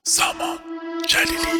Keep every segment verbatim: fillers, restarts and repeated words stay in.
سامان جلیلی.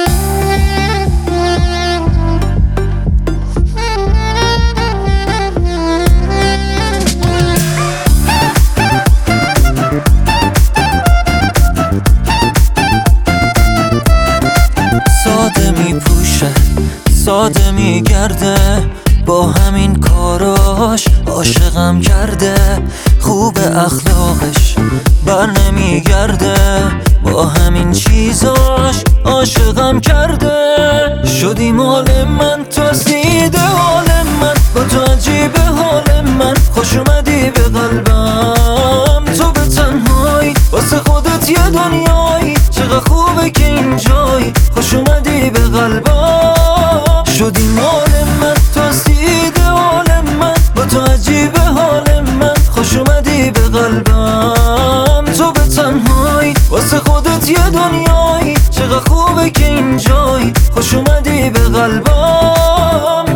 ساده می پوشه ساده می گرده، با همین کاراش عاشقم کرده. خوب اخلاقش بر نمی گرده، با همین چیزاش عاشقم کرده. شدی مال من، تو سیده حال من، با تو عجیب حال من. خوش اومدی به قلبم، تو به تنهایی واسه خودت یه دنیایی. چقدر خوبه که اینجایی، خوش اومدی به قلبم. شدی مال من، تو سیده حال من، با تو عجیب حال من. خوش اومدی به قلبم، تو به تنهایی واسه خودت یه دنیایی. چقدر خوبه که اینجایی، خوش اومدی به قلبم.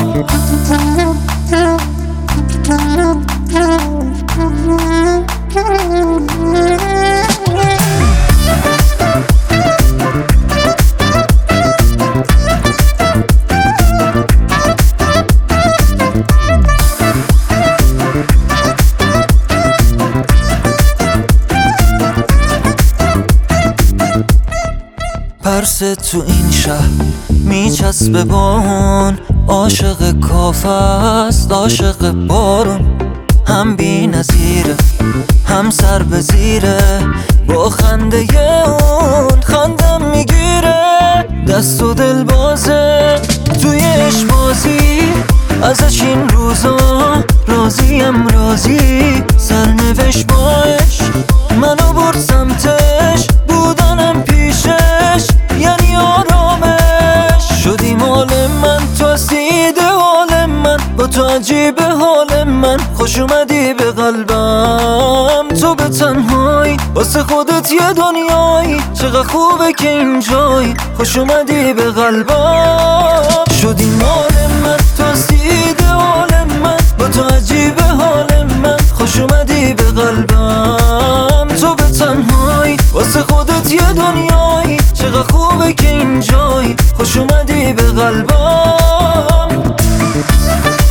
پرس تو این شهر میچسبه با اون، عاشق کافه است عاشق بارون. هم بی نظیره هم سر به زیره، با خنده اون خندم میگیره. دست و دل بازه توی عشق بازی، ازش این روزا راضیم راضی. سرنوشت با عشق منو برد سمتش، بودنم پیشش یعنی آرامش. شدی مال من، تو سیده حال من، با تو عجیب حال من. خوش اومدی به قلبم، تو به تنهایی واسه خودت یه دنیایی. چقدر خوبه که اینجایی، خوش اومدی به قلبم. شدی مال من، تو سیده حال من، با تو عجیب حال من. خوش اومدی به قلبم، تو به تنهایی واسه خودت یه دنیایی. چقدر خوبه که اینجایی، خوش اومدی به قلبم.